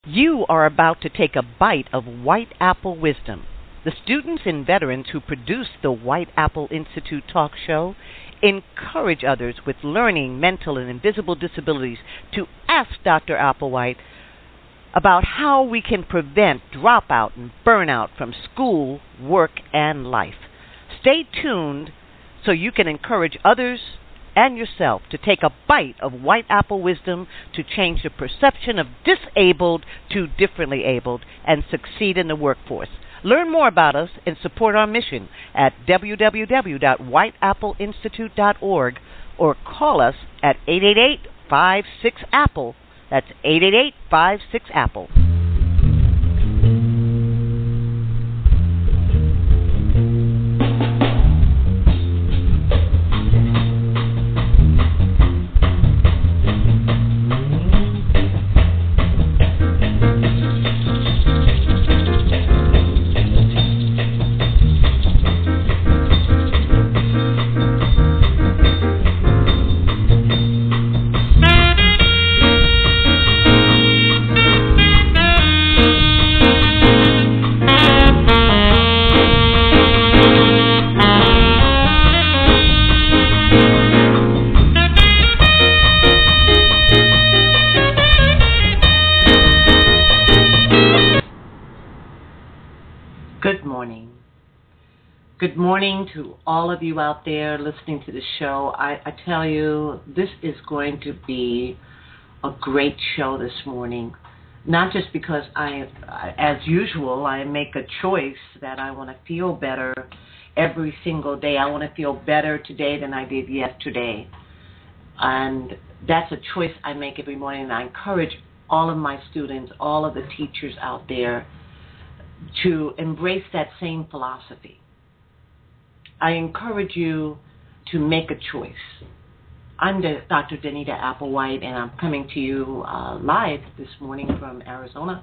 You are about to take a bite of White Apple wisdom. The students and veterans who produce the White Apple Institute talk show encourage others with learning, mental, and invisible disabilities to ask Dr. Applewhite about how we can prevent dropout and burnout from school, work, and life. Stay tuned so you can encourage others and yourself to take a bite of White Apple wisdom to change the perception of disabled to differently abled and succeed in the workforce. Learn more about us and support our mission at www.whiteappleinstitute.org or call us at 888-56-APPLE. That's 888-56-APPLE. Good morning to all of you out there listening to the show. I tell you, this is going to be a great show this morning. Not just because as usual, I make a choice that I want to feel better every single day. I want to feel better today than I did yesterday. And that's a choice I make every morning. And I encourage all of my students, all of the teachers out there to embrace that same philosophy. I encourage you to make a choice. I'm Dr. Danita Applewhite, and I'm coming to you live this morning from Arizona,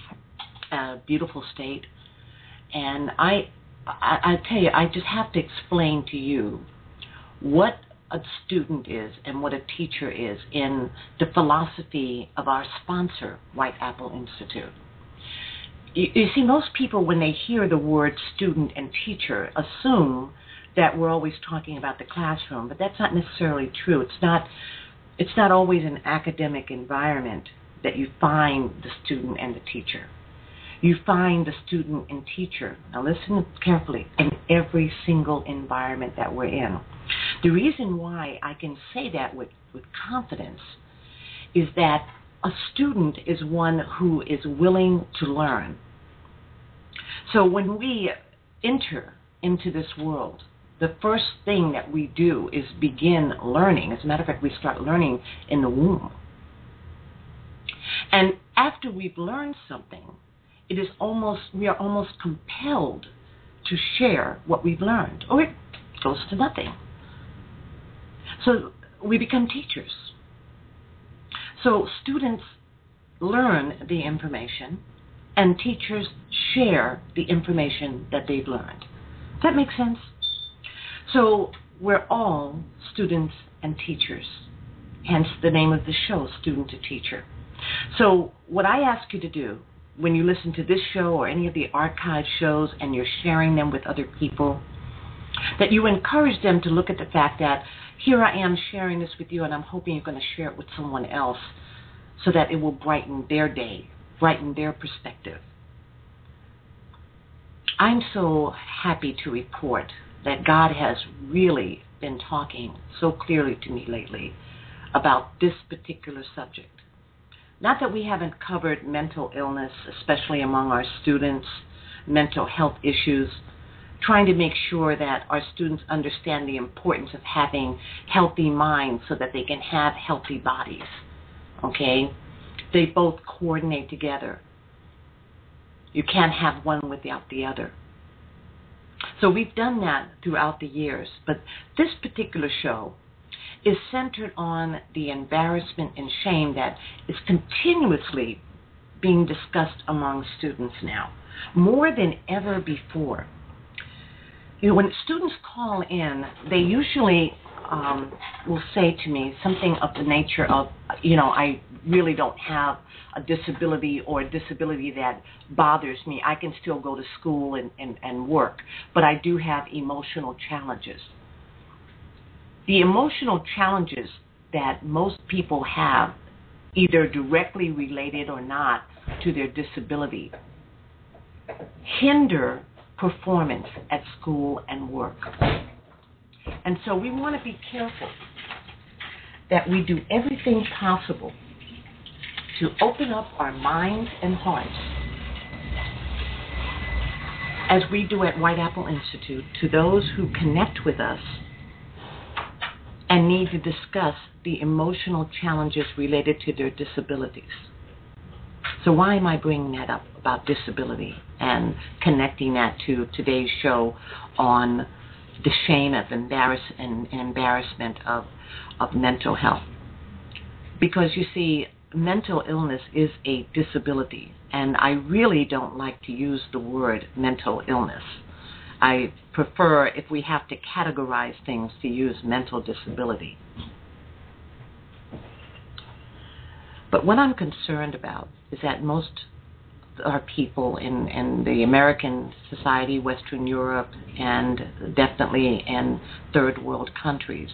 a beautiful state. And I tell you, I just have to explain to you what a student is and what a teacher is in the philosophy of our sponsor, White Apple Institute. You see, most people, when they hear the word student and teacher, assume that we're always talking about the classroom, but that's not necessarily true. It's not always an academic environment that you find the student and the teacher. You find the student and teacher, now listen carefully, in every single environment that we're in. The reason why I can say that with confidence is that a student is one who is willing to learn. So when we enter into this world, the first thing that we do is begin learning. As a matter of fact, we start learning in the womb. And after we've learned something, we are almost compelled to share what we've learned, or it goes to nothing. So we become teachers. So students learn the information, and teachers share the information that they've learned. Does that make sense? So we're all students and teachers, hence the name of the show, Student to Teacher. So what I ask you to do when you listen to this show or any of the archive shows and you're sharing them with other people, that you encourage them to look at the fact that here I am sharing this with you, and I'm hoping you're going to share it with someone else so that it will brighten their day, brighten their perspective. I'm so happy to report that God has really been talking so clearly to me lately about this particular subject. Not that we haven't covered mental illness, especially among our students, mental health issues, trying to make sure that our students understand the importance of having healthy minds so that they can have healthy bodies, okay? They both coordinate together. You can't have one without the other. So we've done that throughout the years, but this particular show is centered on the embarrassment and shame that is continuously being discussed among students now, more than ever before. You know, when students call in, they usually will say to me something of the nature of, I really don't have a disability or a disability that bothers me. I can still go to school and work, but I do have emotional challenges. The emotional challenges that most people have, either directly related or not to their disability, hinder performance at school and work. And so we want to be careful that we do everything possible to open up our minds and hearts, as we do at White Apple Institute, to those who connect with us and need to discuss the emotional challenges related to their disabilities. So why am I bringing that up about disability and connecting that to today's show on the shame of embarrassment of mental health? Because you see, mental illness is a disability, and I really don't like to use the word mental illness. I prefer, if we have to categorize things, to use mental disability. But what I'm concerned about is that most our people in the American society, Western Europe, and definitely in third world countries,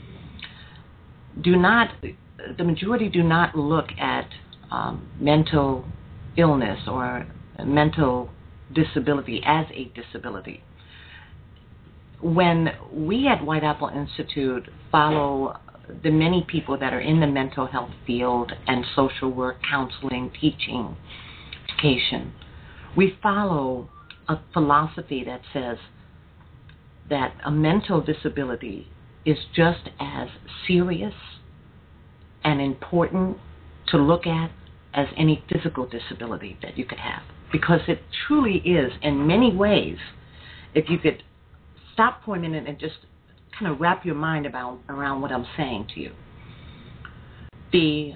the majority do not look at mental illness or mental disability as a disability. When we at White Apple Institute follow the many people that are in the mental health field and social work, counseling, teaching, education, we follow a philosophy that says that a mental disability is just as serious and important to look at as any physical disability that you could have. Because it truly is, in many ways, if you could stop for a minute and just kind of wrap your mind around what I'm saying to you. The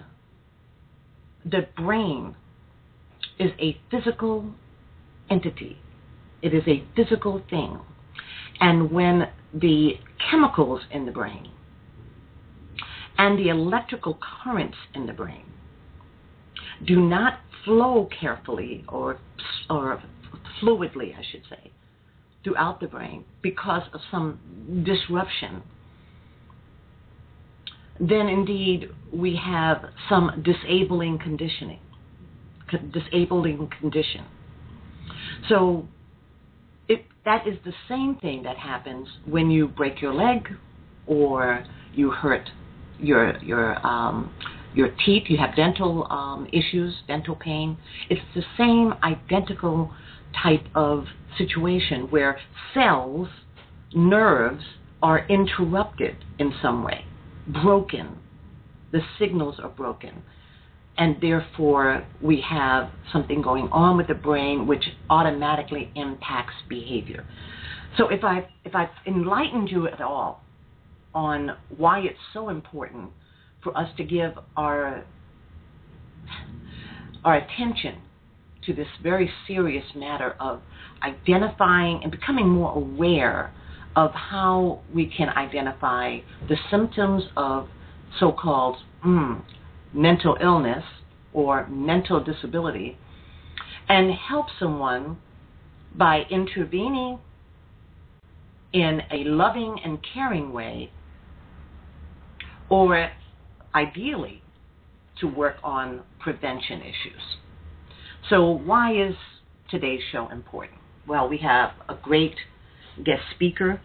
brain is a physical entity. It is a physical thing. And when the chemicals in the brain and the electrical currents in the brain do not flow carefully or fluidly, I should say, throughout the brain because of some disruption, then indeed we have some disabling condition. So that is the same thing that happens when you break your leg or you hurt your teeth, you have dental issues, dental pain. It's the same identical type of situation where cells, nerves are interrupted in some way, broken. The signals are broken. And therefore, we have something going on with the brain which automatically impacts behavior. So if I've enlightened you at all on why it's so important for us to give our attention to this very serious matter of identifying and becoming more aware of how we can identify the symptoms of so-called mental illness or mental disability, and help someone by intervening in a loving and caring way, or ideally to work on prevention issues. So why is today's show important? Well, we have a great guest speaker,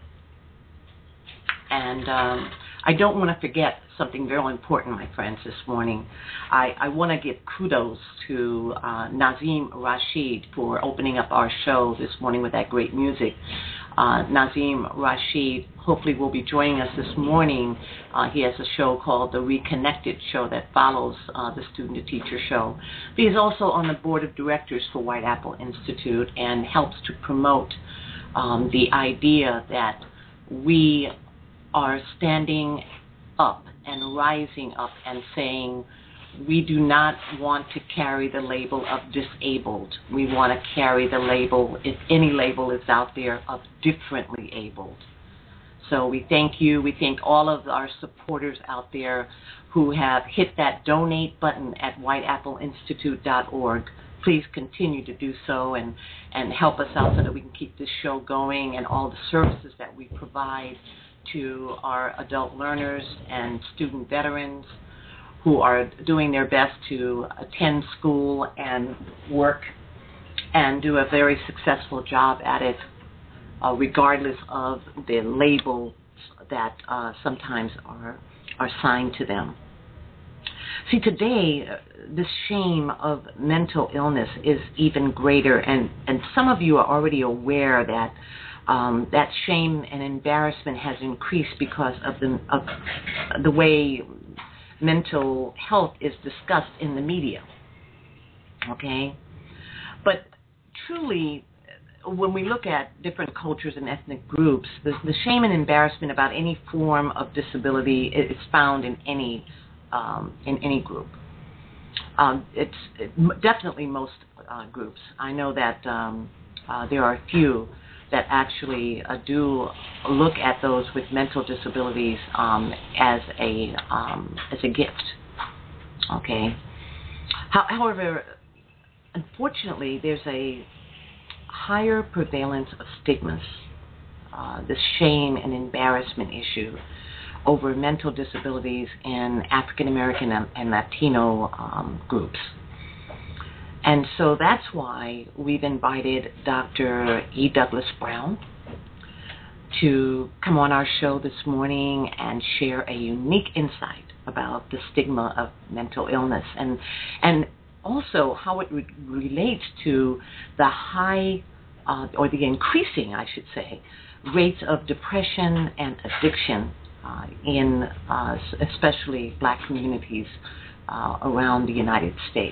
and I don't want to forget something very important, my friends, this morning. I want to give kudos to Nazim Rashid for opening up our show this morning with that great music. Nazim Rashid hopefully will be joining us this morning. He has a show called The Reconnected Show that follows the Student to Teacher show. But he's also on the board of directors for White Apple Institute and helps to promote the idea that we are standing up and rising up and saying we do not want to carry the label of disabled. We want to carry the label, if any label is out there, of differently abled. So we thank you. We thank all of our supporters out there who have hit that donate button at whiteappleinstitute.org. Please continue to do so and help us out so that we can keep this show going and all the services that we provide to our adult learners and student veterans who are doing their best to attend school and work and do a very successful job at it, regardless of the labels that sometimes are assigned to them. See, today, the shame of mental illness is even greater, and some of you are already aware that that shame and embarrassment has increased because of the way mental health is discussed in the media. Okay? But truly, when we look at different cultures and ethnic groups, the shame and embarrassment about any form of disability is found in any group. It's definitely most groups. I know that there are a few that actually do look at those with mental disabilities as a gift. Okay. However, unfortunately, there's a higher prevalence of stigmas, the shame and embarrassment issue over mental disabilities in African American and Latino groups. And so that's why we've invited Dr. E. Douglas Brown to come on our show this morning and share a unique insight about the stigma of mental illness and also how it relates to the high, or the increasing, I should say, rates of depression and addiction in especially black communities around the United States.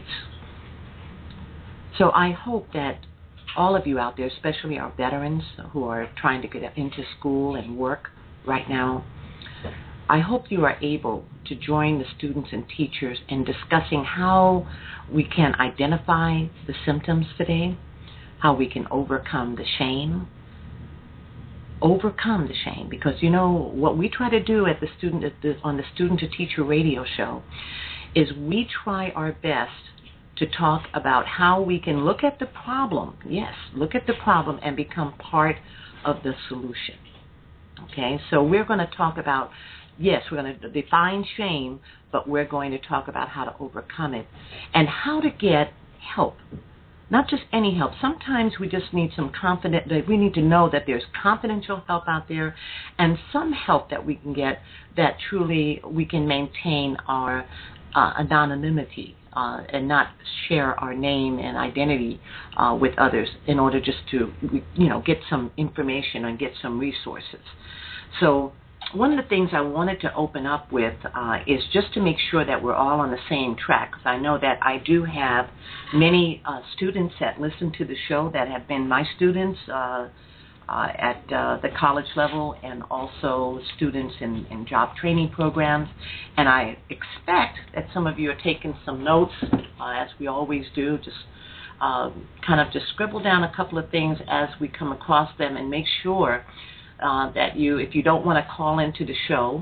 So I hope that all of you out there, especially our veterans who are trying to get into school and work right now, I hope you are able to join the students and teachers in discussing how we can identify the symptoms today, how we can overcome the shame. Overcome the shame, because you know what we try to do at on the Student to Teacher radio show is we try our best to talk about how we can look at the problem, yes, look at the problem and become part of the solution. Okay, so we're going to talk about, yes, we're going to define shame, but we're going to talk about how to overcome it and how to get help. Not just any help. Sometimes we just need we need to know that there's confidential help out there and some help that we can get that truly we can maintain our anonymity and not share our name and identity with others in order just to, get some information and get some resources. So one of the things I wanted to open up with is just to make sure that we're all on the same track, because I know that I do have many students that listen to the show that have been my students at the college level and also students in job training programs. And I expect that some of you are taking some notes, as we always do, just kind of just scribble down a couple of things as we come across them and make sure that you, if you don't want to call into the show,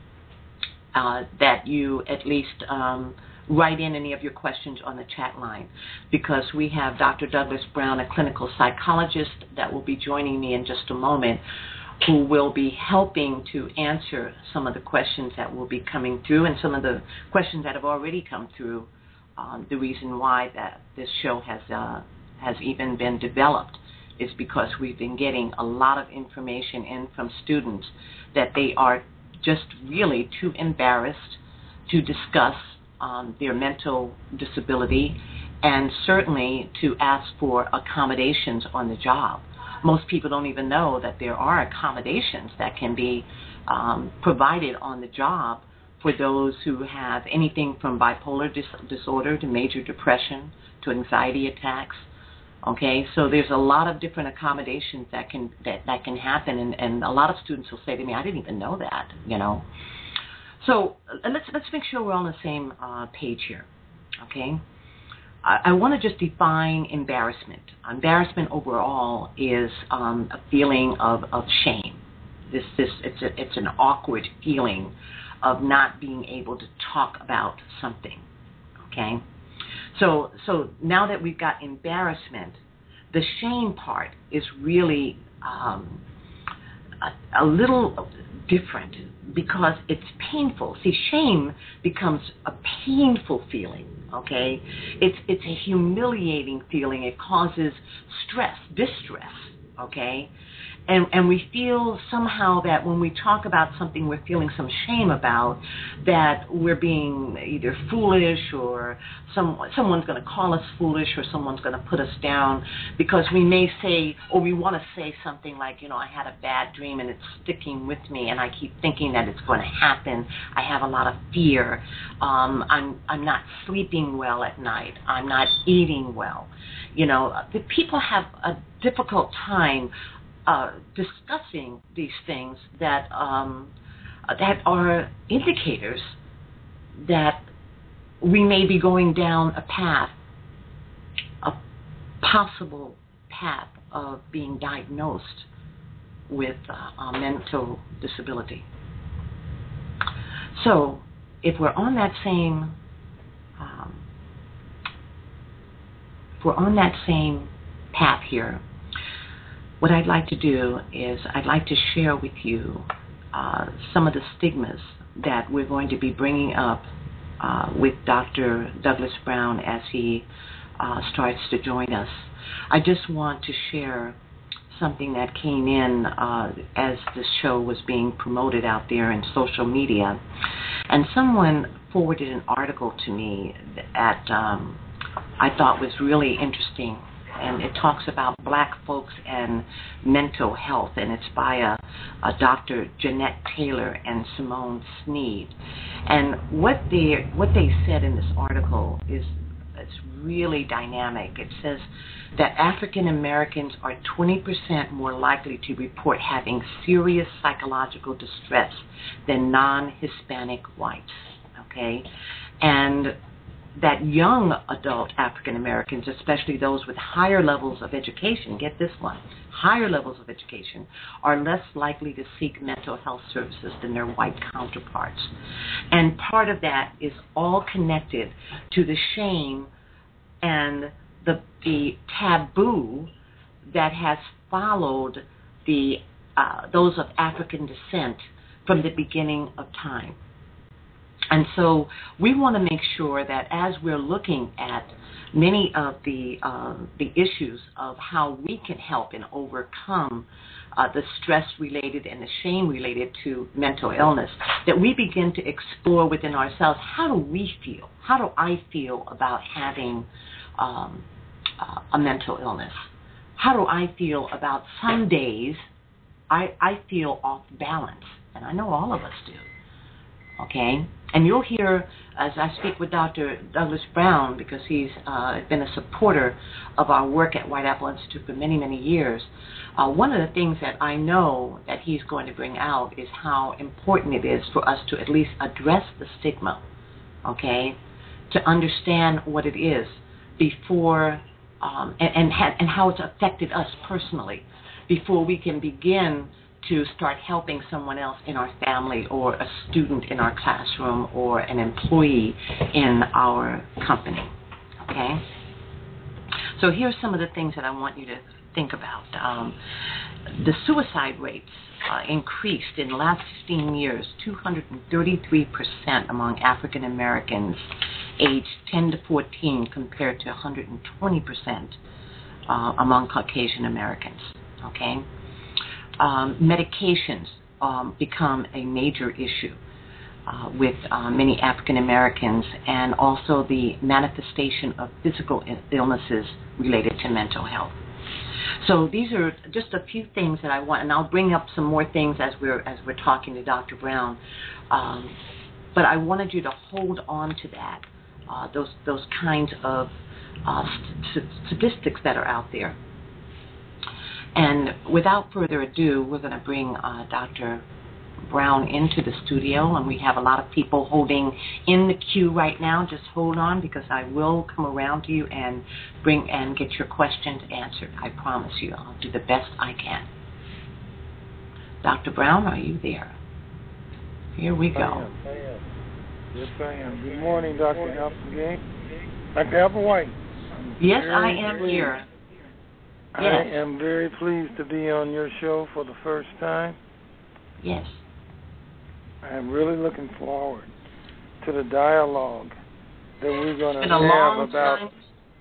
that you at least write in any of your questions on the chat line, because we have Dr. Douglas Brown, a clinical psychologist, that will be joining me in just a moment, who will be helping to answer some of the questions that will be coming through and some of the questions that have already come through. The reason why that this show has even been developed is because we've been getting a lot of information in from students that they are just really too embarrassed to discuss their mental disability and certainly to ask for accommodations on the job. Most people don't even know that there are accommodations that can be provided on the job for those who have anything from bipolar disorder to major depression to anxiety attacks. Okay, so there's a lot of different accommodations that can happen, and a lot of students will say to me, "I didn't even know that," So let's make sure we're on the same page here. Okay, I want to just define embarrassment. Embarrassment overall is a feeling of shame. it's an awkward feeling of not being able to talk about something. Okay, so now that we've got embarrassment, the shame part is really a little different because it's painful. See, shame becomes a painful feeling, okay? It's a humiliating feeling. It causes stress, distress, okay? And we feel somehow that when we talk about something we're feeling some shame about, that we're being either foolish or someone's going to call us foolish or someone's going to put us down because we may say, or we want to say something like, I had a bad dream and it's sticking with me and I keep thinking that it's going to happen. I have a lot of fear. I'm not sleeping well at night. I'm not eating well. The people have a difficult time discussing these things that are indicators that we may be going down a possible path of being diagnosed with a mental disability. So, if we're on that same path here, what I'd like to do is I'd like to share with you some of the stigmas that we're going to be bringing up with Dr. Douglas Brown as he starts to join us. I just want to share something that came in as the show was being promoted out there in social media. And someone forwarded an article to me that I thought was really interesting. And it talks about black folks and mental health, and it's by a Dr. Jeanette Taylor and Simone Sneed. And what they said in this article is it's really dynamic. It says that African Americans are 20% more likely to report having serious psychological distress than non-Hispanic whites. Okay, and that young adult African Americans, especially those with higher levels of education, get this one, higher levels of education, are less likely to seek mental health services than their white counterparts. And part of that is all connected to the shame and the taboo that has followed those of African descent from the beginning of time. And so we want to make sure that as we're looking at many of the issues of how we can help and overcome the stress related and the shame related to mental illness, that we begin to explore within ourselves, how do we feel? How do I feel about having a mental illness? How do I feel about some days I feel off balance? And I know all of us do. Okay? And you'll hear, as I speak with Dr. Douglas Brown, because he's been a supporter of our work at White Apple Institute for many, many years, one of the things that I know that he's going to bring out is how important it is for us to at least address the stigma, okay, to understand what it is before, and how it's affected us personally, before we can begin to start helping someone else in our family or a student in our classroom or an employee in our company, okay? So here's some of the things that I want you to think about. The suicide rates increased in the last 15 years, 233% among African Americans aged 10 to 14 compared to 120% among Caucasian Americans, okay? Medications become a major issue with many African Americans, and also the manifestation of physical illnesses related to mental health. So these are just a few things that I want, and I'll bring up some more things as we're talking to Dr. Brown. But I wanted you to hold on to that, those kinds of statistics that are out there. And without further ado, we're going to bring Dr. Brown into the studio, and we have a lot of people holding in the queue right now. Just hold on, because I will come around to you and get your questions answered. I promise you, I'll do the best I can. Dr. Brown, are you there? Here we go. I am. Yes, I am. Good morning, Dr. Applegate. Dr. Applewhite. Yes, I am here. Yes. I am very pleased to be on your show for the first time. Yes. I am really looking forward to the dialogue that we're going to have about. Time.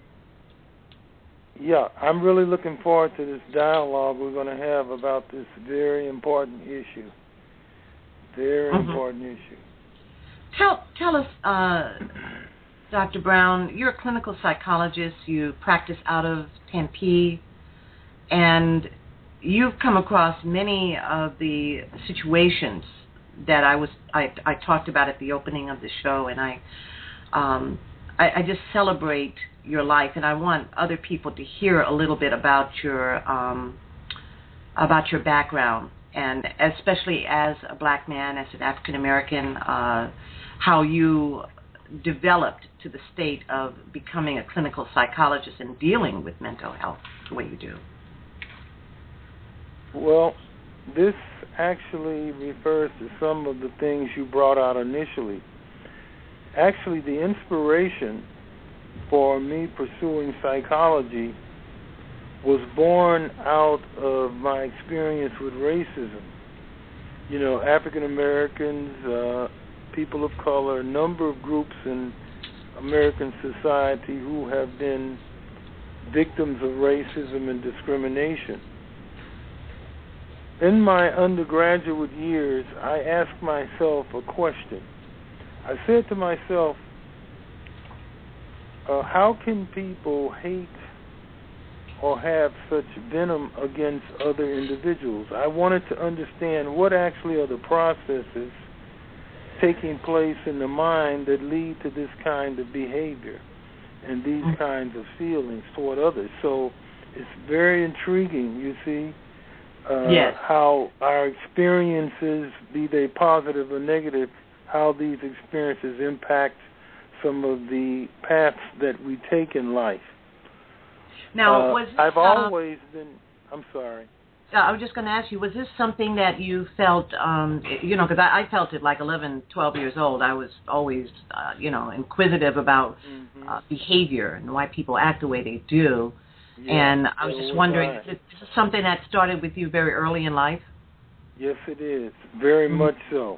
Yeah, I'm really looking forward to this dialogue we're going to have about this very important issue. Very important issue. Tell us, Dr. Brown, you're a clinical psychologist. You practice out of Tempe, and you've come across many of the situations that I talked about at the opening of the show, and I just celebrate your life, and I want other people to hear a little bit about your background, and especially as a black man, as an African American, how you developed to the state of becoming a clinical psychologist and dealing with mental health the way you do. Well, this actually refers to some of the things you brought out initially. Actually, the inspiration for me pursuing psychology was born out of my experience with racism. You know, African Americans, people of color, a number of groups in American society who have been victims of racism and discrimination. In my undergraduate years, I asked myself a question. I said to myself, how can people hate or have such venom against other individuals? I wanted to understand what actually are the processes taking place in the mind that lead to this kind of behavior and these kinds of feelings toward others. So it's very intriguing, you see, yes. How our experiences, be they positive or negative, how these experiences impact some of the paths that we take in life. Now, I've always been, I'm sorry. I was just going to ask you, was this something that you felt, because I felt it like 11, 12 years old. I was always, inquisitive about behavior and why people act the way they do. Yeah, and I was just wondering, is this something that started with you very early in life? Yes, it is. Very much so.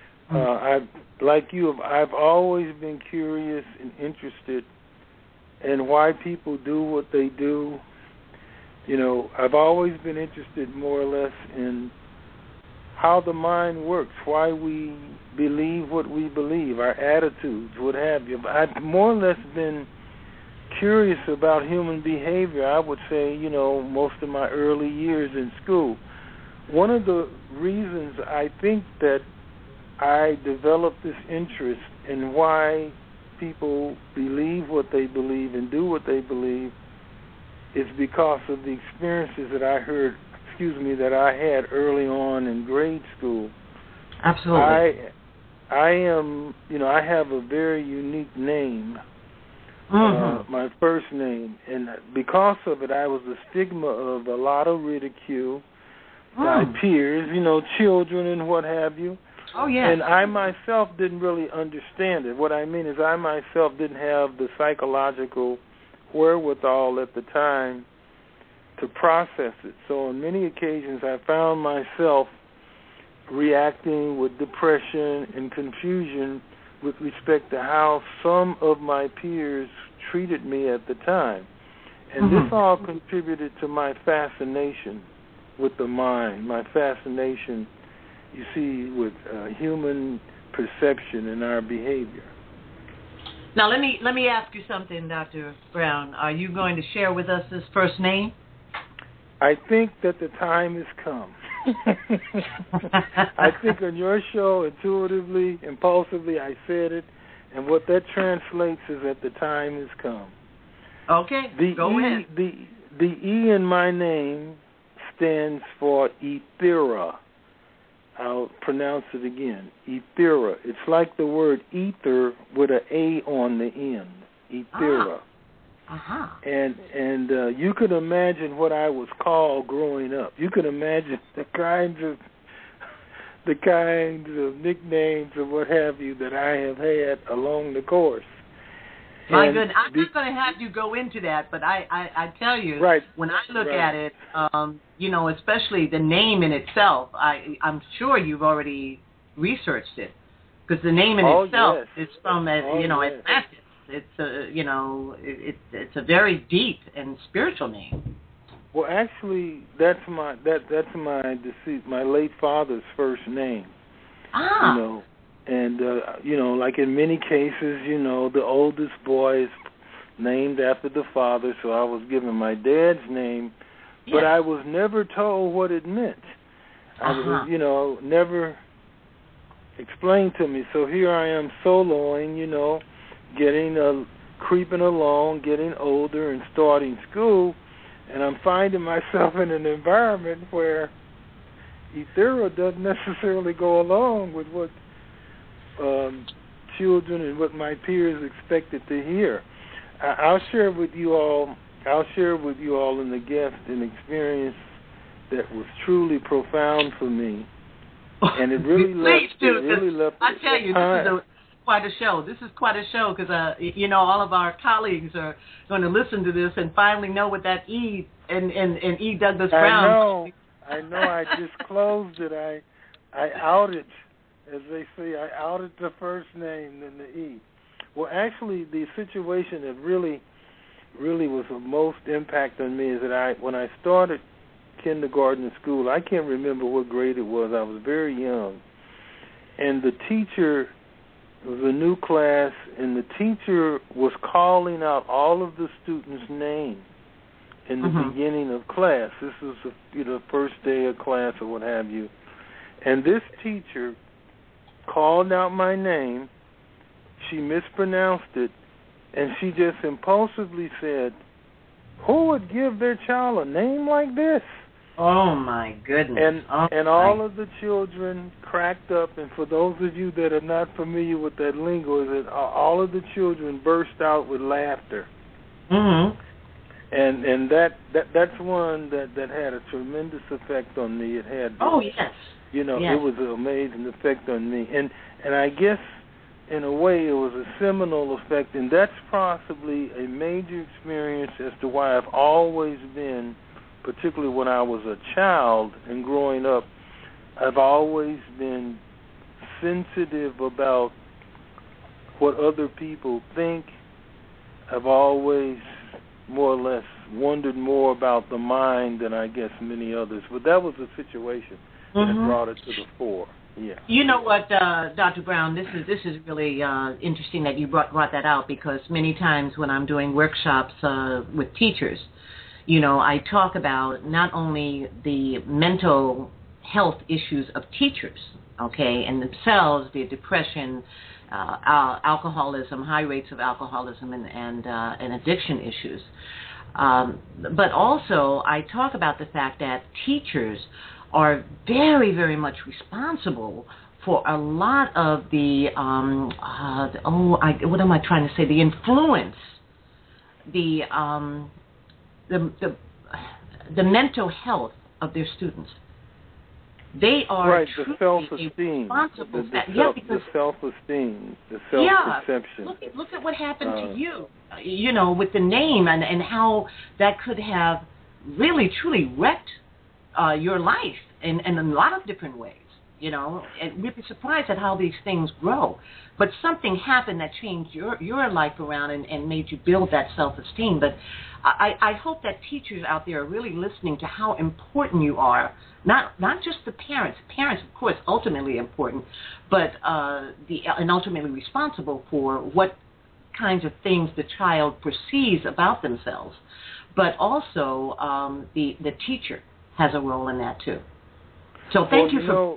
Like you, I've always been curious and interested in why people do what they do. You know, I've always been interested more or less in how the mind works, why we believe what we believe, our attitudes, what have you. I've more or less been curious about human behavior, I would say, most of my early years in school. One of the reasons I think that I developed this interest in why people believe what they believe and do what they believe is because of the experiences that I had early on in grade school. Absolutely. I am, I have a very unique name, my first name, and because of it, I was a stigma of a lot of ridicule by peers, children and what have you. Oh, yes. And I myself didn't really understand it. What I mean is I myself didn't have the psychological wherewithal at the time to process it. So on many occasions I found myself reacting with depression and confusion with respect to how some of my peers treated me at the time. And this all contributed to my fascination with the mind, my fascination, you see, with human perception and our behavior. Now, let me ask you something, Dr. Brown. Are you going to share with us his first name? I think that the time has come. I think on your show, intuitively, impulsively, I said it, and what that translates is that the time has come. Okay, go ahead. The E in my name stands for Ethera. I'll pronounce it again, Ethera. It's like the word ether with an A on the end, Ethera. And you could imagine what I was called growing up. You could imagine the kinds of the kinds of nicknames or what have you that I have had along the course. My goodness, I'm not going to have you go into that, but I tell you, right, when I look at it, especially the name in itself, I'm sure you've already researched it, because the name in itself is from Atlantis. It's it's a very deep and spiritual name. Well, actually, that's my late father's first name. Ah. And, like in many cases, the oldest boy is named after the father, so I was given my dad's name, but I was never told what it meant. I was, never explained to me. So here I am soloing, creeping along, getting older and starting school, and I'm finding myself in an environment where Ethera doesn't necessarily go along with what children and what my peers expected to hear. I'll share with you all in the guest an experience that was truly profound for me, and it really left. I tell you, this is quite a show. This is quite a show because all of our colleagues are going to listen to this and finally know what that E and E. Douglas Brown. I know. I disclosed it. I outed. As they say, I outed the first name than the E. Well, actually, the situation that really was the most impact on me is that when I started kindergarten in school, I can't remember what grade it was. I was very young. And the teacher, it was a new class, and the teacher was calling out all of the students' names in the beginning of class. This was the first day of class or what have you. And this teacher called out my name, she mispronounced it, and she just impulsively said, "Who would give their child a name like this?" Oh, my goodness. And all of the children cracked up, and for those of you that are not familiar with that lingo, is that all of the children burst out with laughter. Mm-hmm. And that's one that had a tremendous effect on me. It had... Oh, yes. It was an amazing effect on me. And I guess, in a way, it was a seminal effect, and that's possibly a major experience as to why I've always been, particularly when I was a child and growing up, I've always been sensitive about what other people think. I've always more or less wondered more about the mind than I guess many others. But that was the situation that brought it to the fore. Yeah. You know what, Dr. Brown, this is really interesting that you brought that out, because many times when I'm doing workshops with teachers, I talk about not only the mental health issues of teachers, okay, and themselves, the depression, alcoholism, high rates of alcoholism and addiction issues. But also I talk about the fact that teachers are very, very much responsible for a lot of the, what am I trying to say, the influence, the mental health of their students. They are the self-esteem, responsible. the self-esteem, the self-perception. Yeah, look at what happened to you, with the name and how that could have really, truly wrecked your life in a lot of different ways, and we'd be surprised at how these things grow. But something happened that changed your life around and made you build that self-esteem. But I hope that teachers out there are really listening to how important you are, not just the parents. Parents, of course, ultimately important, but and ultimately responsible for what kinds of things the child perceives about themselves. But also the teacher has a role in that too. So thank you for...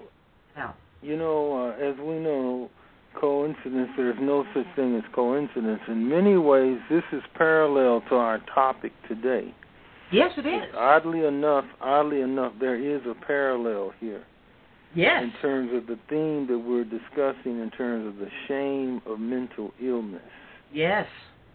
as we know, coincidence, there's no such thing as coincidence. In many ways, this is parallel to our topic today. Yes, it is. Oddly enough, there is a parallel here. Yes. In terms of the theme that we're discussing, in terms of the shame of mental illness. Yes.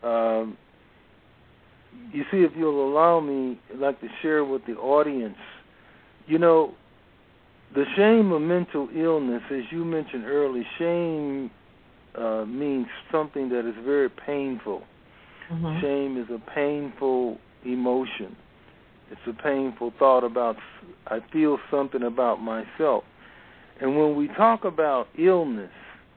You see, if you'll allow me, I'd like to share with the audience, the shame of mental illness, as you mentioned earlier, shame means something that is very painful. Mm-hmm. Shame is a painful emotion. It's a painful thought about, I feel something about myself. And when we talk about illness,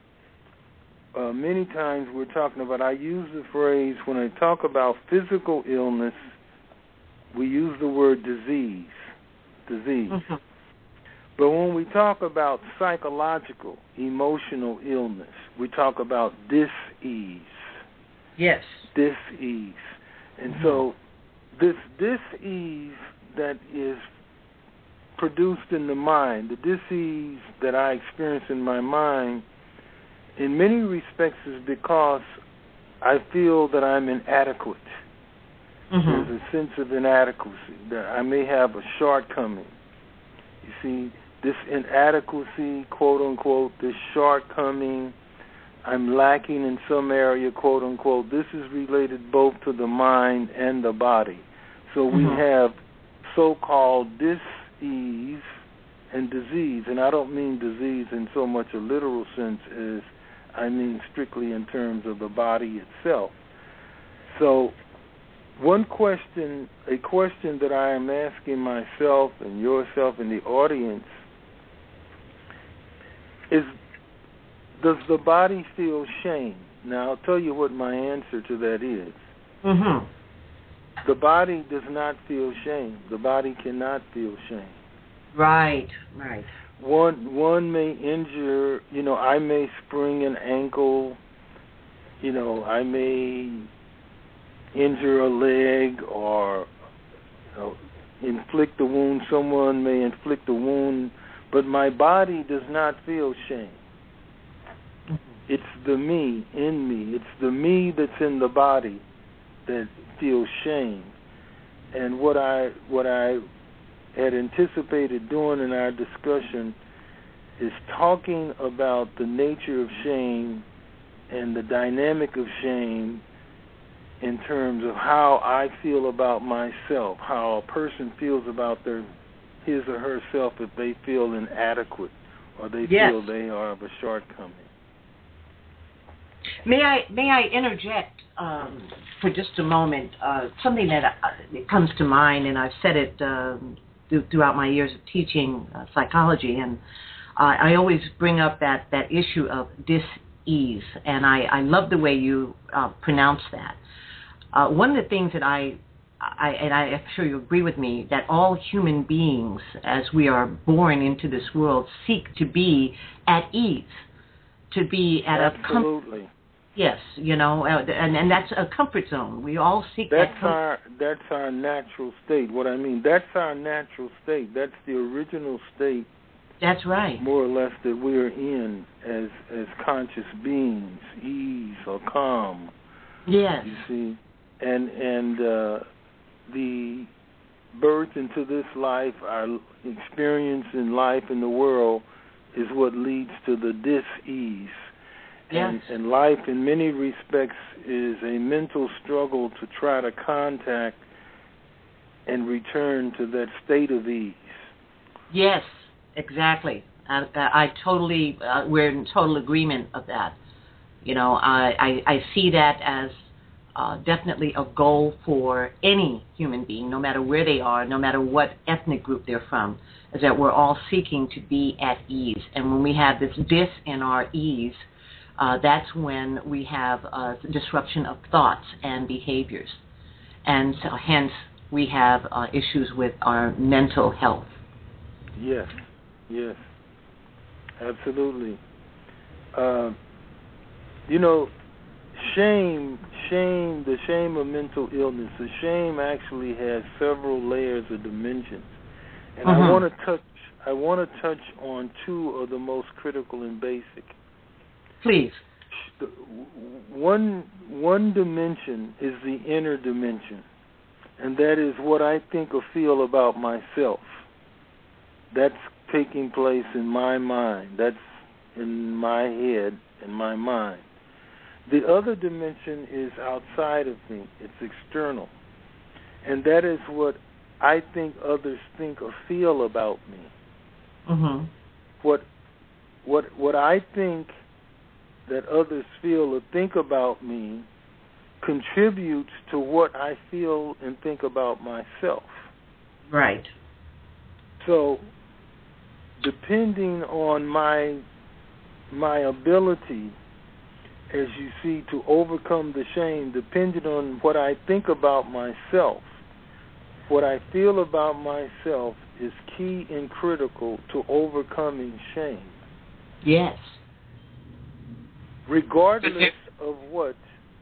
many times we're talking about, I use the phrase, when I talk about physical illness, we use the word disease. Mm-hmm. But when we talk about psychological, emotional illness, we talk about dis-ease. Yes. Dis-ease. And so this dis-ease that is produced in the mind, the dis-ease that I experience in my mind, in many respects is because I feel that I'm inadequate. Mm-hmm. There's a sense of inadequacy, that I may have a shortcoming. You see, this inadequacy, quote unquote, this shortcoming, I'm lacking in some area, quote unquote, this is related both to the mind and the body. So we have so-called dis-ease and disease. And I don't mean disease in so much a literal sense as I mean strictly in terms of the body itself. So a question that I am asking myself and yourself and the audience is, does the body feel shame? Now, I'll tell you what my answer to that is. Mm-hmm. The body does not feel shame. The body cannot feel shame. Right. One may injure, I may sprain an ankle, I may injure a leg or inflict a wound. Someone may inflict a wound, but my body does not feel shame. Mm-hmm. It's the me in me. It's the me that's in the body that feels shame. And what I had anticipated doing in our discussion is talking about the nature of shame and the dynamic of shame in terms of how I feel about myself, how a person feels about his or herself if they feel inadequate or they feel they are of a shortcoming. May I interject for just a moment? Something that it comes to mind, and I've said it throughout my years of teaching psychology, and I always bring up that issue of dis-ease, and I love the way you pronounce that. One of the things that and I'm sure you agree with me, that all human beings, as we are born into this world, seek to be at ease, to be at Absolutely. Yes, and that's a comfort zone. We all seek that's our natural state. What I mean, that's our natural state. That's the original state. That's right. More or less that we're in as conscious beings, ease or calm. Yes. You see, and the birth into this life, our experience in life in the world, is what leads to the dis-ease. Yes. And life, in many respects, is a mental struggle to try to contact and return to that state of ease. Yes, exactly. I totally, we're in total agreement of that. I see that as definitely a goal for any human being, no matter where they are, no matter what ethnic group they're from, is that we're all seeking to be at ease. And when we have this dis in our ease, that's when we have disruption of thoughts and behaviors. And so hence we have issues with our mental health. Yes, absolutely. Shame, the shame of mental illness, the shame actually has several layers of dimensions. And I want to touch on two of the most critical and basic. Please. One dimension is the inner dimension, and that is what I think or feel about myself. That's taking place in my mind. That's in my head, in my mind. The other dimension is outside of me. It's external. And that is what I think others think or feel about me. Mhm. What I think that others feel or think about me contributes to what I feel and think about myself. Right. So, depending on my ability, as you see, to overcome the shame, depending on what I think about myself, what I feel about myself is key and critical to overcoming shame. Yes. Regardless of what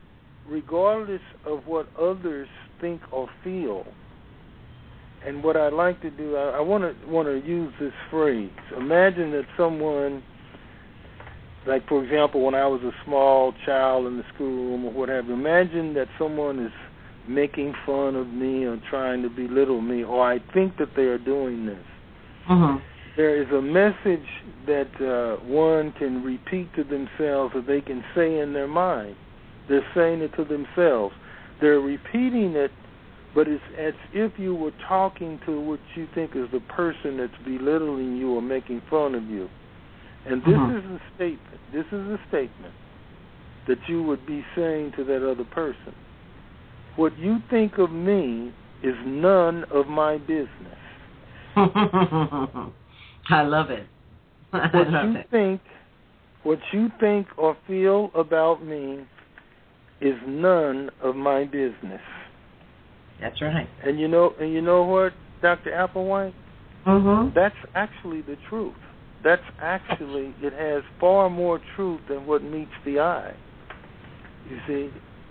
others think or feel. And what I like to do, I want to use this phrase. Imagine that someone, like for example, when I was a small child in the schoolroom or whatever, imagine that someone is making fun of me or trying to belittle me, or I think that they are doing this. Mhm. There is a message that one can repeat to themselves, or they can say in their mind. They're saying it to themselves. They're repeating it, but it's as if you were talking to what you think is the person that's belittling you or making fun of you. And this is a statement. This is a statement that you would be saying to that other person. What you think of me is none of my business. I love it. What you think or feel about me is none of my business. That's right. And you know what, Dr. Applewhite? Mhm. That's actually the truth. That's actually, it has far more truth than what meets the eye. You see,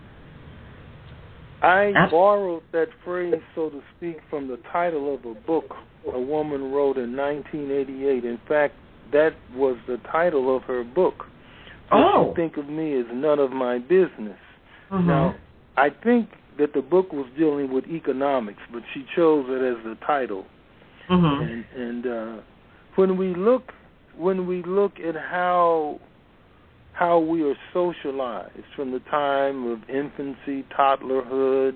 I borrowed that phrase, so to speak, from the title of a book a woman wrote in 1988. In fact, that was the title of her book. What you think of me is none of my business. Mhm. Now, I think that the book was dealing with economics, but she chose it as the title. Mhm. And when we look at how we are socialized from the time of infancy, toddlerhood,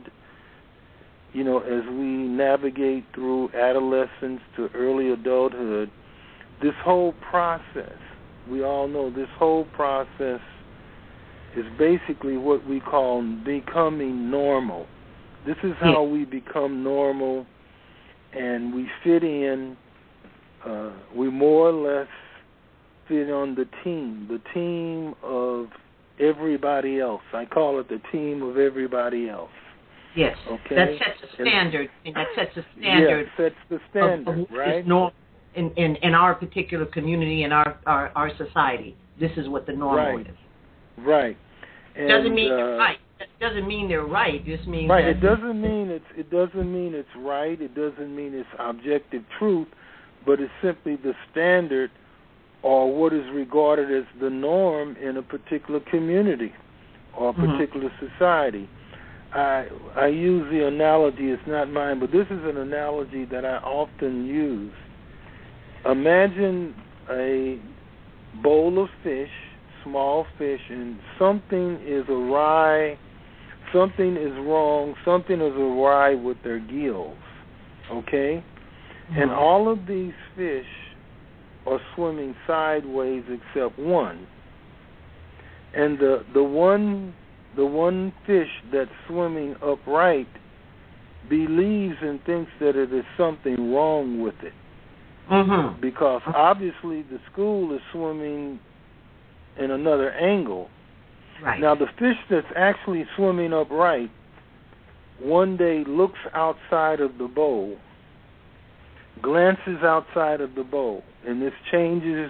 as we navigate through adolescence to early adulthood, this whole process, we all know this whole process is basically what we call becoming normal. This is how we become normal, and we fit in, we more or less fit on the team of everybody else. I call it the team of everybody else. Yes. Okay. That sets a standard. Yes, sets the standard, of right? Is normal in our particular community, in our society. This is what the normal is. Right. And, doesn't mean they're right. It doesn't mean they're right. It just means right. It doesn't mean it's right. It doesn't mean it's objective truth, but it's simply the standard, or what is regarded as the norm in a particular community or a particular society. I use the analogy, it's not mine, but this is an analogy that I often use. Imagine a bowl of fish, small fish, and something is awry, something is wrong, something is awry with their gills, okay? And all of these fish are swimming sideways except one. And the one fish that's swimming upright believes and thinks that it is something wrong with it. Because obviously the school is swimming in another angle. Right. Now the fish that's actually swimming upright one day looks outside of the bowl, glances outside of the bowl, and this changes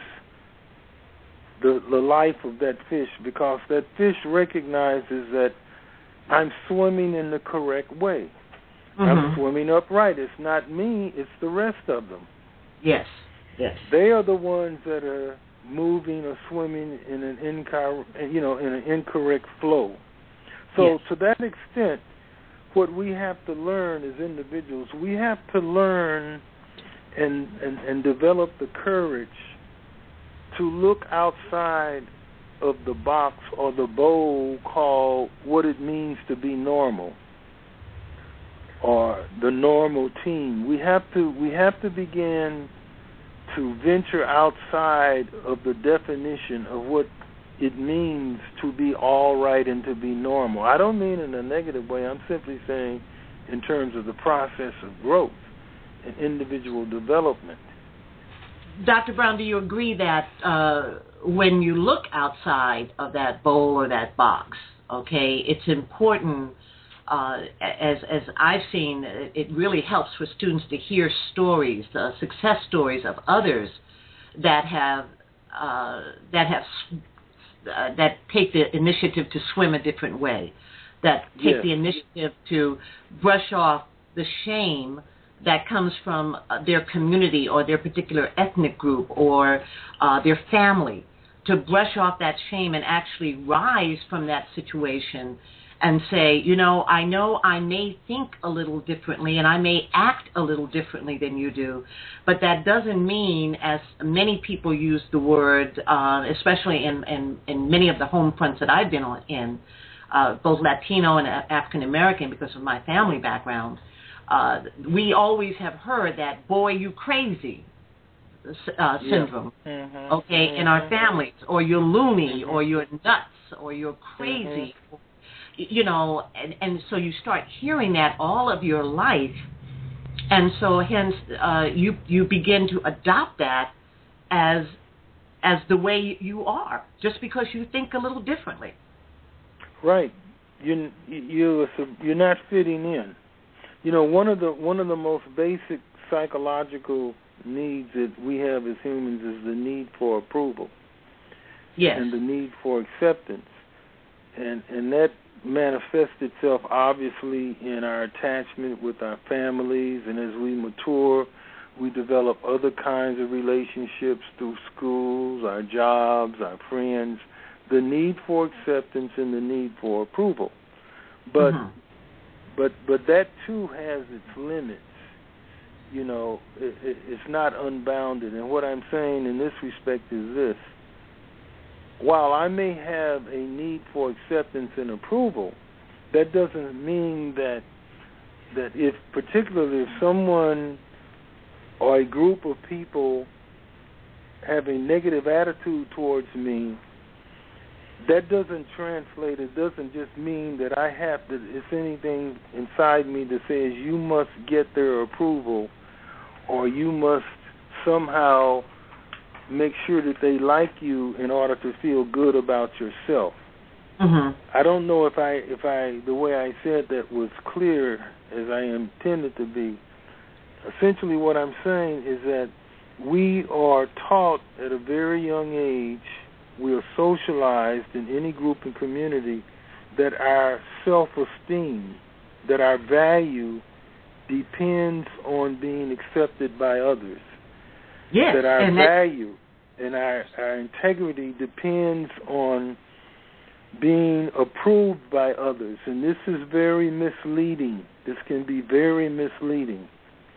the life of that fish, because that fish recognizes that I'm swimming in the correct way. I'm swimming upright. It's not me, it's the rest of them. Yes. Yes. They are the ones that are moving or swimming in an incorrect flow. So to that extent, what we have to learn as individuals, we have to learn and develop the courage to look outside of the box or the bowl called what it means to be normal, or the normal team. We have to begin to venture outside of the definition of what it means to be all right and to be normal. I don't mean in a negative way. I'm simply saying in terms of the process of growth and individual development. Dr. Brown, do you agree that when you look outside of that bowl or that box, okay, it's important, as I've seen, it really helps for students to hear stories, success stories of others that take the initiative to swim a different way, that take the initiative to brush off the shame that comes from their community or their particular ethnic group or their family, to brush off that shame and actually rise from that situation and say, I know I may think a little differently and I may act a little differently than you do, but that doesn't mean, as many people use the word, especially in many of the home fronts that I've been in, both Latino and African American, because of my family background, we always have heard that, boy, you crazy syndrome, okay, in our families, or you're loony, or you're nuts, or you're crazy, and so you start hearing that all of your life, and so hence you begin to adopt that as the way you are, just because you think a little differently. Right. You're not fitting in. One of the most basic psychological needs that we have as humans is the need for approval. Yes. And the need for acceptance. And that manifests itself obviously in our attachment with our families, and as we mature, we develop other kinds of relationships through schools, our jobs, our friends, the need for acceptance and the need for approval. But that too has its limits. It's not unbounded. And what I'm saying in this respect is this: while I may have a need for acceptance and approval, that doesn't mean that particularly if someone or a group of people have a negative attitude towards me, that doesn't translate. It doesn't just mean that I have to, it's anything inside me that says you must get their approval or you must somehow make sure that they like you in order to feel good about yourself. I don't know if the way I said that was clear as I intended to be. Essentially what I'm saying is that we are taught at a very young age, we are socialized in any group and community, that our self-esteem, that our value depends on being accepted by others. Yes. That our value and our integrity depends on being approved by others. And this is very misleading. This can be very misleading.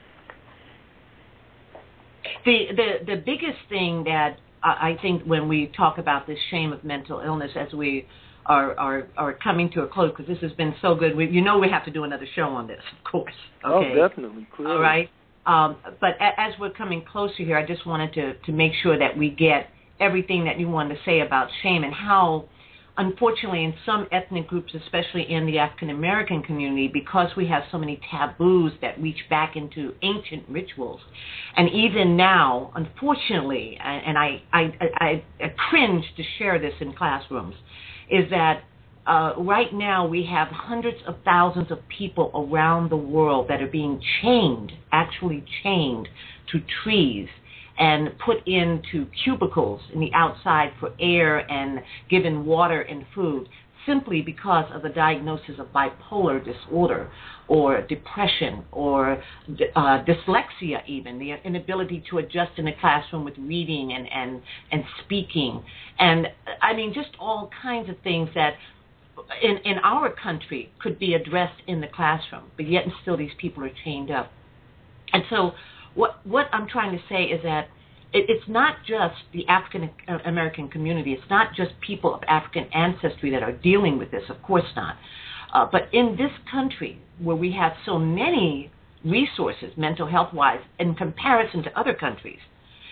The biggest thing that I think when we talk about this shame of mental illness, as we are coming to a close, because this has been so good, we have to do another show on this, of course. Okay? Oh, definitely. Clearly. All right. But as we're coming closer here, I just wanted to make sure that we get everything that you wanted to say about shame and how, unfortunately, in some ethnic groups, especially in the African American community, because we have so many taboos that reach back into ancient rituals, and even now, unfortunately, and I cringe to share this in classrooms, is that right now we have hundreds of thousands of people around the world that are being actually chained to trees and put into cubicles in the outside for air and given water and food, simply because of the diagnosis of bipolar disorder or depression or dyslexia even, the inability to adjust in the classroom with reading and speaking. And I mean, just all kinds of things that in our country could be addressed in the classroom, but yet and still these people are chained up. And so what I'm trying to say is that it's not just the African American community. It's not just people of African ancestry that are dealing with this. Of course not. But in this country, where we have so many resources, mental health-wise, in comparison to other countries,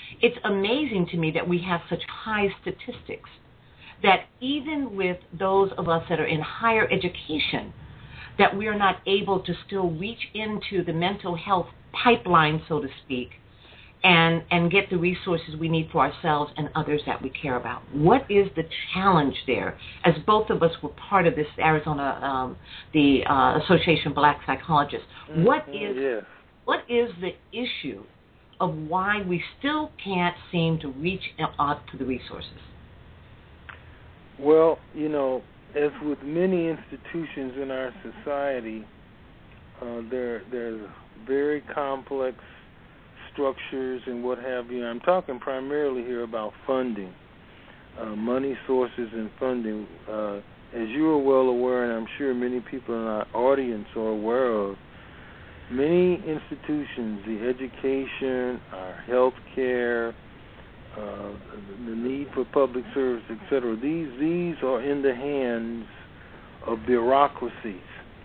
it's amazing to me that we have such high statistics, that even with those of us that are in higher education, that we are not able to still reach into the mental health pipeline, so to speak, and get the resources we need for ourselves and others that we care about. What is the challenge there? As both of us were part of this Arizona, the Association of Black Psychologists, what is the issue of why we still can't seem to reach out to the resources? Well, you know, as with many institutions in our society, there's very complex structures and what have you. I'm talking primarily here about funding, money sources and funding. As you are well aware, and I'm sure many people in our audience are aware of, many institutions, the education, our health care, the need for public service, etc., these are in the hands of bureaucracies.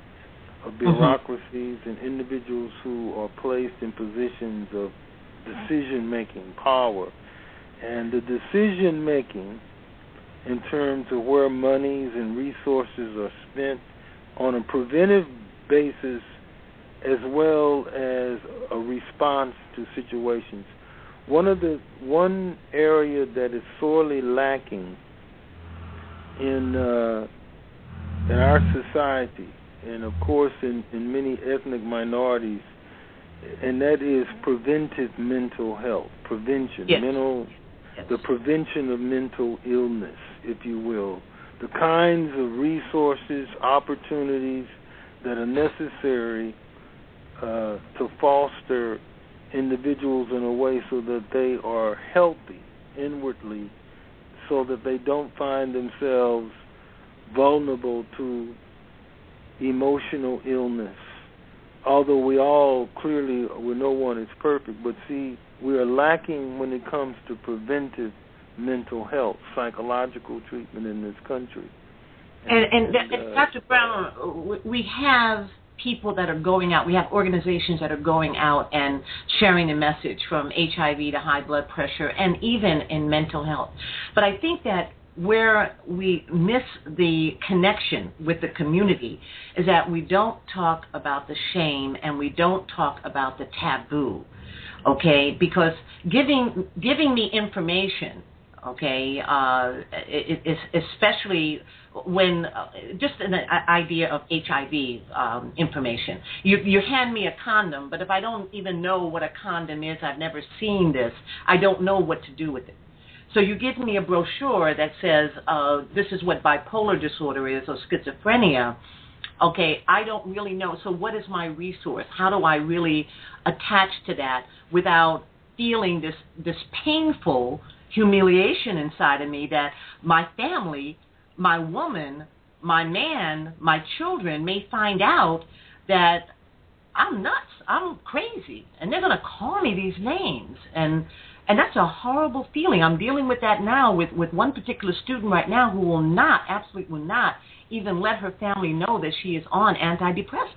And individuals who are placed in positions of decision-making power. And the decision-making in terms of where monies and resources are spent on a preventive basis as well as a response to situations. One area that is sorely lacking in our society, and of course in many ethnic minorities, and that is preventive mental health, prevention, the prevention of mental illness, if you will, the kinds of resources, opportunities that are necessary to foster individuals in a way so that they are healthy inwardly, so that they don't find themselves vulnerable to emotional illness. Although we all clearly, no one is perfect, but see, we are lacking when it comes to preventive mental health, psychological treatment in this country. And Dr. Brown, we have people that are going out, we have organizations that are going out and sharing a message, from HIV to high blood pressure and even in mental health. But I think that where we miss the connection with the community is that we don't talk about the shame and we don't talk about the taboo, okay? Because giving me information, okay, especially when just an idea of HIV information. You hand me a condom, but if I don't even know what a condom is, I've never seen this, I don't know what to do with it. So you give me a brochure that says this is what bipolar disorder is or schizophrenia. Okay, I don't really know. So what is my resource? How do I really attach to that without feeling this painful humiliation inside of me that my family, my woman, my man, my children may find out that I'm nuts, I'm crazy, and they're going to call me these names. And that's a horrible feeling. I'm dealing with that now with one particular student right now who absolutely will not even let her family know that she is on antidepressants.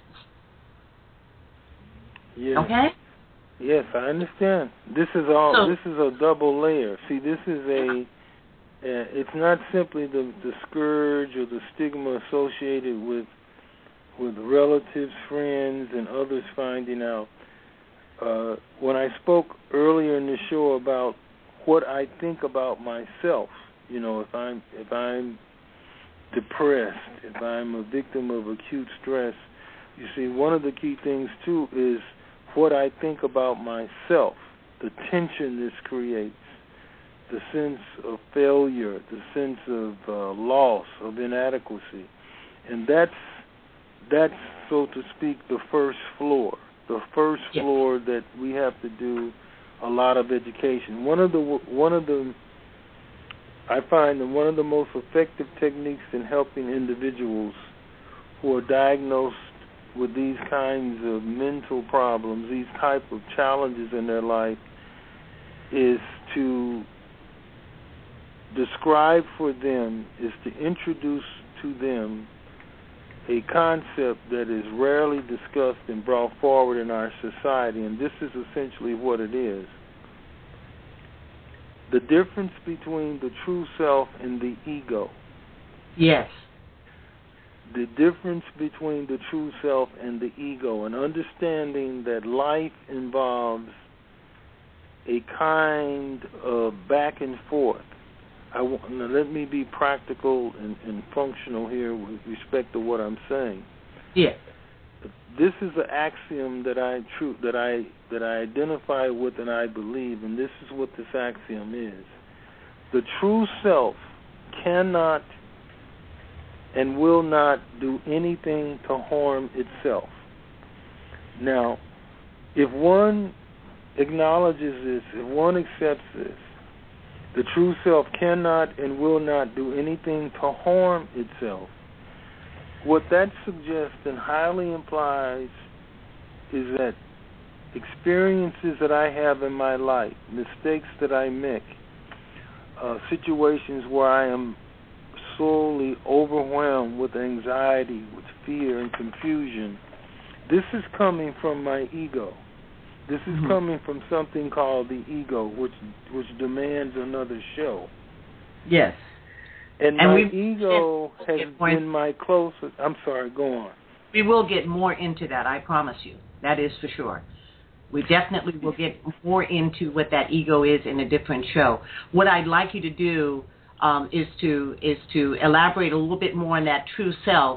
Yes. Okay? Yes, I understand. This is a double layer. See, this is it's not simply the scourge or the stigma associated with relatives, friends, and others finding out. When I spoke earlier in the show about what I think about myself, you know, if I'm depressed, if I'm a victim of acute stress, you see, one of the key things too is what I think about myself, the tension this creates, the sense of failure, the sense of loss, of inadequacy, and that's so to speak the first floor. The first floor that we have to do a lot of education. I find that one of the most effective techniques in helping individuals who are diagnosed with these kinds of mental problems, these type of challenges in their life, is to describe for them, is to introduce to them a concept that is rarely discussed and brought forward in our society, and this is essentially what it is. the difference between the true self and the ego. Yes. The difference between the true self and the ego, and understanding that life involves a kind of back and forth. Now let me be practical and functional here with respect to what I'm saying. Yes. This is an axiom that I identify with and I believe, and this is what this axiom is. The true self cannot and will not do anything to harm itself. Now, if one acknowledges this, if one accepts this, the true self cannot and will not do anything to harm itself, what that suggests and highly implies is that experiences that I have in my life, mistakes that I make, situations where I am slowly overwhelmed with anxiety, with fear and confusion, this is coming from my ego. This is coming from something called the ego, which demands another show. Yes. And my ego has been my closest. I'm sorry, go on. We will get more into that, I promise you. That is for sure. We definitely will get more into what that ego is in a different show. What I'd like you to do is to elaborate a little bit more on that true self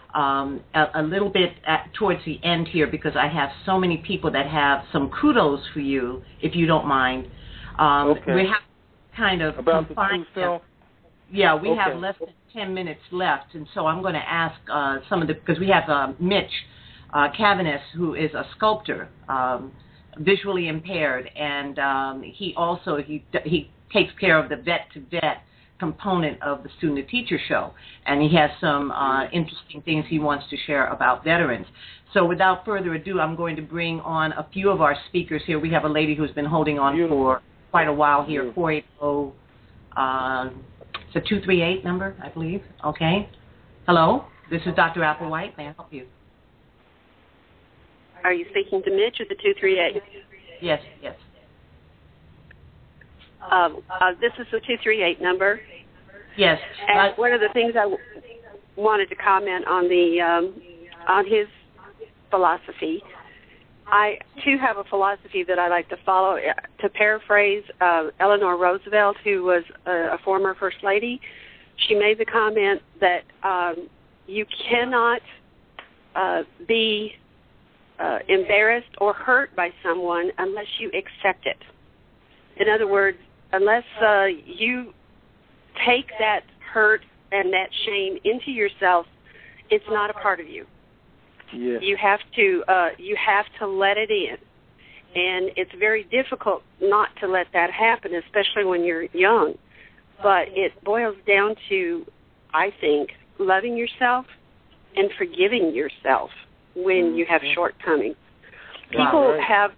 a little bit towards the end here, because I have so many people that have some kudos for you, if you don't mind. Okay. We have kind of about the true self. Yeah, we have less than 10 minutes left, and so I'm going to ask some of the, because we have Mitch Cavanis, who is a sculptor, visually impaired, and he takes care of the vet-to-vet component of the student-to-teacher show, and he has some interesting things he wants to share about veterans. So without further ado, I'm going to bring on a few of our speakers here. We have a lady who's been holding on for quite a while here, 480, it's a 238 number, I believe. Okay. Hello, this is Dr. Applewhite. May I help you? Are you speaking to Mitch or the 238? Yes. This is the 238 number. Yes. And one of the things I wanted to comment on his philosophy. I, too, have a philosophy that I like to follow. To paraphrase Eleanor Roosevelt, who was a former First Lady, she made the comment that you cannot be embarrassed or hurt by someone unless you accept it. In other words, unless you take that hurt and that shame into yourself, it's not a part of you. Yes. You have to let it in, and it's very difficult not to let that happen, especially when you're young. But it boils down to, I think, loving yourself and forgiving yourself when you have shortcomings. People have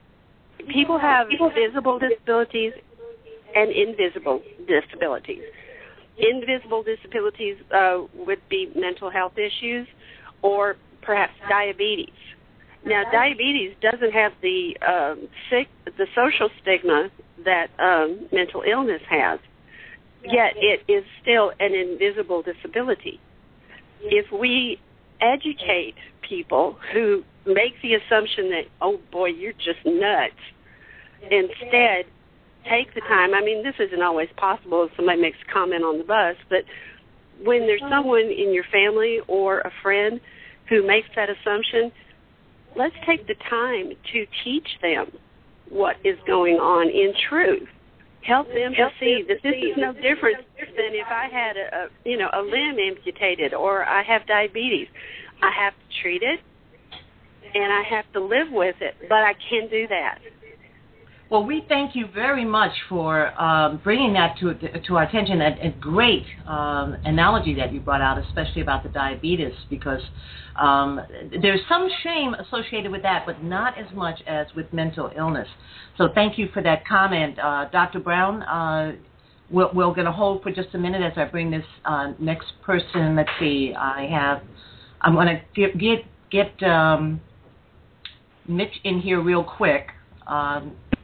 visible disabilities and invisible disabilities. Invisible disabilities would be mental health issues or perhaps diabetes. Now, diabetes doesn't have the social stigma that mental illness has, yet it is still an invisible disability. If we educate people who make the assumption that, oh boy, you're just nuts, instead take the time. I mean, this isn't always possible if somebody makes a comment on the bus, but when there's someone in your family or a friend who makes that assumption, let's take the time to teach them what is going on in truth. Help them to see that this is no different than if I had a limb amputated or I have diabetes. I have to treat it and I have to live with it, but I can do that. Well, we thank you very much for bringing that to our attention. A great analogy that you brought out, especially about the diabetes, because there's some shame associated with that, but not as much as with mental illness. So thank you for that comment. Dr. Brown, we're going to hold for just a minute as I bring this next person. Let's see. I'm going to get Mitch in here real quick.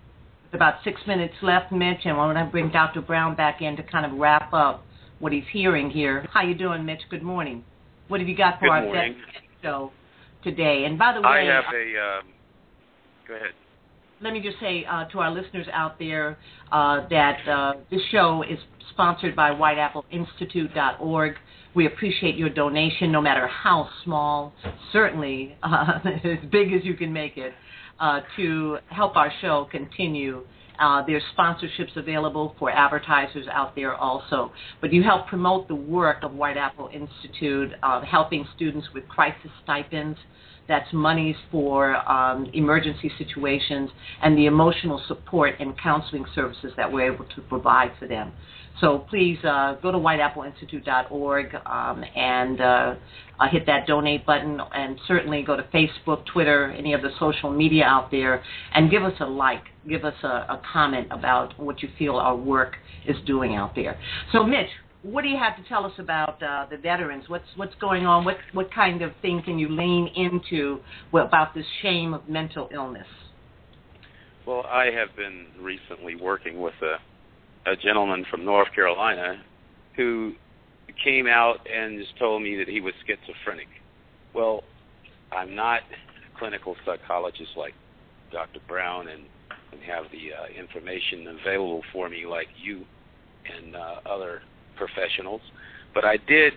About 6 minutes left, Mitch, and I want to bring Dr. Brown back in to kind of wrap up what he's hearing here. How you doing, Mitch? Good morning. What have you got for our morning. show today? And by the way, I have a. Go ahead. Let me just say to our listeners out there that this show is sponsored by WhiteAppleInstitute.org. We appreciate your donation, no matter how small, certainly as big as you can make it, to help our show continue. There's sponsorships available for advertisers out there also. But you help promote the work of White Apple Institute, helping students with crisis stipends. That's monies for emergency situations and the emotional support and counseling services that we're able to provide for them. So please go to whiteappleinstitute.org and hit that donate button, and certainly go to Facebook, Twitter, any of the social media out there, and give us a like, give us a comment about what you feel our work is doing out there. So, Mitch, what do you have to tell us about the veterans? What's going on? What kind of thing can you lean into about this shame of mental illness? Well, I have been recently working with a gentleman from North Carolina who came out and just told me that he was schizophrenic. Well, I'm not a clinical psychologist like Dr. Brown and have the information available for me like you and other professionals, but I did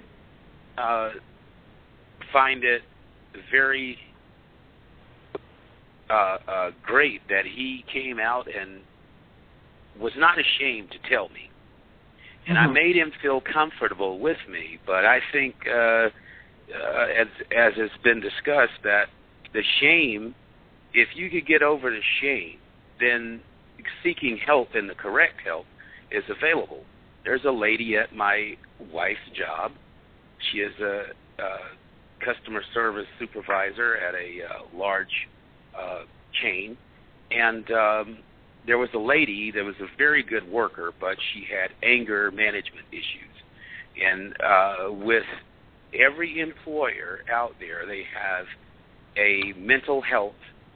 find it very great that he came out and was not ashamed to tell me. And I made him feel comfortable with me, but I think, as has been discussed, that the shame, if you could get over the shame, then seeking help and the correct help is available. There's a lady at my wife's job. She is a customer service supervisor at a large chain, and there was a lady that was a very good worker, but she had anger management issues. And with every employer out there, they have a mental health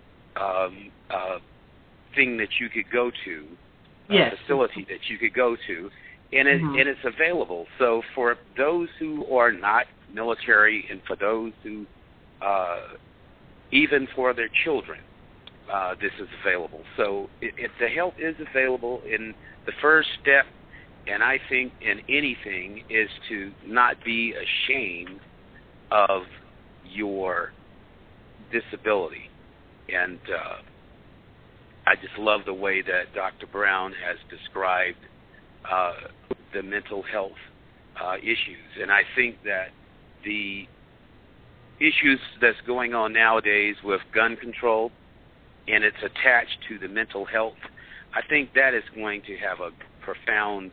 thing that you could go to, yes. Facility that you could go to, and it's available. So for those who are not military, and for those who, even for their children, this is available. So the help is available. In the first step, and I think in anything, is to not be ashamed of your disability. And I just love the way that Dr. Brown has described the mental health issues. And I think that the issues that's going on nowadays with gun control, and it's attached to the mental health, I think that is going to have a profound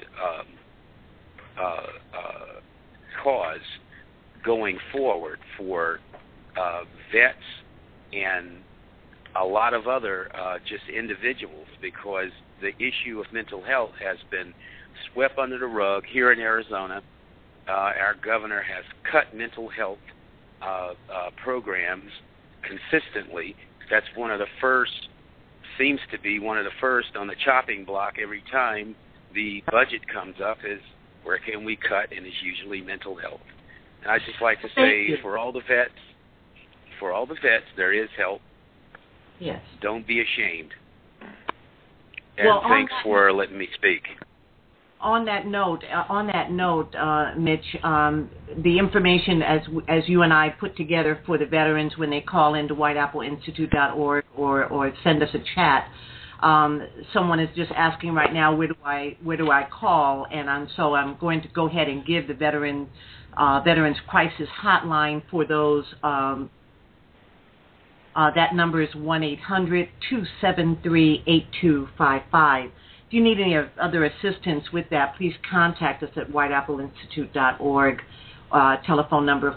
cause going forward for vets and a lot of other just individuals, because the issue of mental health has been swept under the rug here in Arizona. Our governor has cut mental health programs consistently. That's one of the first, seems to be one of the first on the chopping block every time the budget comes up, is where can we cut, and it's usually mental health. And I just like to say, for all the vets, there is help. Yes. Don't be ashamed. And thanks for letting me speak. On that note, Mitch, the information as you and I put together for the veterans when they call into whiteappleinstitute.org or send us a chat, someone is just asking right now, where do I call? And so I'm going to go ahead and give the Veterans Crisis Hotline for those. That number is 1-800-273-8255. If you need any other assistance with that, please contact us at whiteappleinstitute.org. Telephone number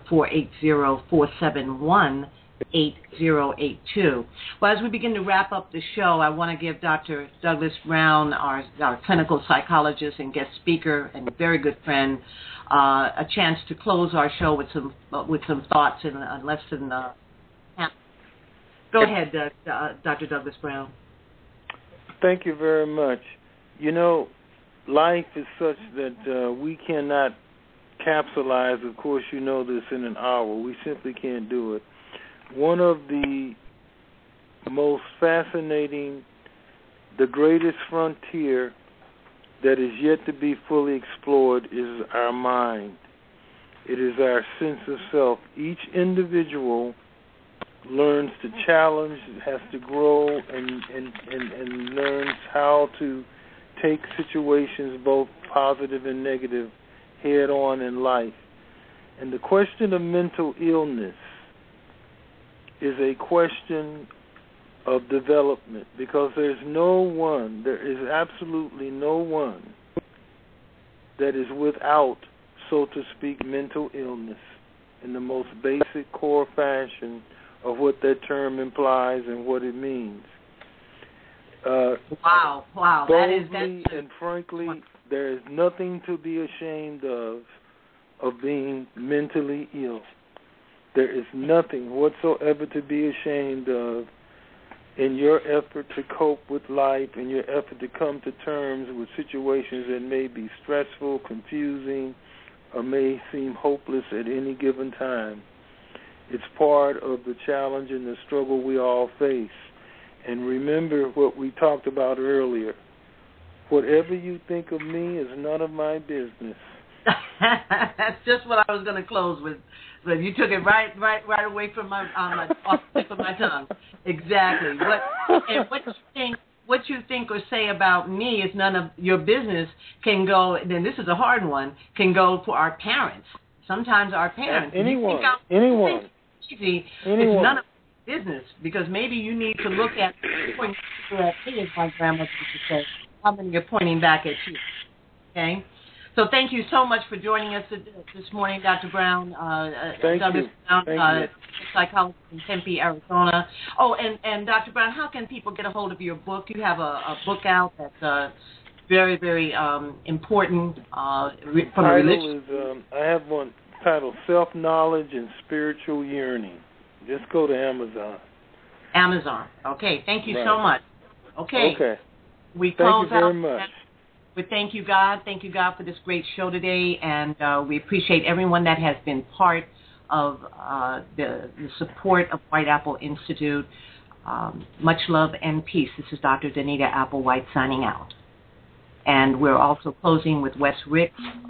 480-471-8082. Well, as we begin to wrap up the show, I want to give Dr. Douglas Brown, our clinical psychologist and guest speaker and very good friend, a chance to close our show with some thoughts in less than half. Go ahead, Dr. Douglas Brown. Thank you very much. You know, life is such that we cannot capsulize, of course you know this, in an hour. We simply can't do it. One of the most fascinating, the greatest frontier that is yet to be fully explored is our mind. It is our sense of self. Each individual learns to challenge, has to grow, and learns how to take situations, both positive and negative, head on in life. And the question of mental illness is a question of development, because there is absolutely no one that is without, so to speak, mental illness in the most basic core fashion of what that term implies and what it means. Wow. Boldly and frankly, there is nothing to be ashamed of being mentally ill. There is nothing whatsoever to be ashamed of in your effort to cope with life, in your effort to come to terms with situations that may be stressful, confusing, or may seem hopeless at any given time. It's part of the challenge and the struggle we all face. And remember what we talked about earlier. Whatever you think of me is none of my business. That's just what I was going to close with. But you took it right away from off the tip of my tongue. Exactly. What you think or say about me is none of your business. Can go. Then this is a hard one. Can go for our parents. Sometimes our parents. Anyone. It's none of your business, because maybe you need to look at pointing at me, as my grandmother used to say. How many you're pointing back at you? Okay. So thank you so much for joining us this morning, Dr. Brown. Thank you. Psychologist in Tempe, Arizona. Oh, and Dr. Brown, how can people get a hold of your book? You have a book out that's very, very important from a religion. I have one titled Self-Knowledge and Spiritual Yearning. Just go to Amazon. Amazon. Okay. Thank you so much. Okay. We Thank close you very out. much. We thank you, God. Thank you, God, for this great show today, and we appreciate everyone that has been part of the support of White Apple Institute. Much love and peace. This is Dr. Danita Applewhite signing out. And we're also closing with Wes Ricks.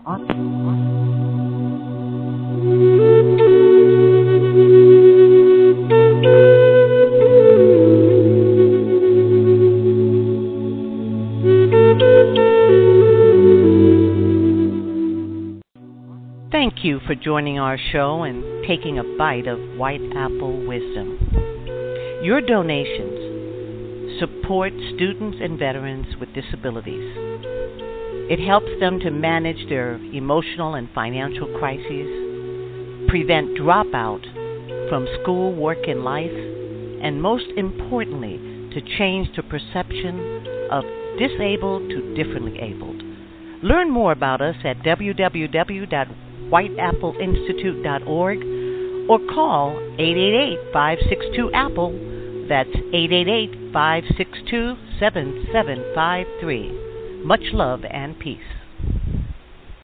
Thank you for joining our show and taking a bite of White Apple wisdom. Your donations support students and veterans with disabilities. It helps them to manage their emotional and financial crises, prevent dropout from school, work, and life, and most importantly, to change the perception of disabled to differently abled. Learn more about us at www.whiteappleinstitute.org or call 888-562-APPLE. That's 888-562-7753. Much love and peace.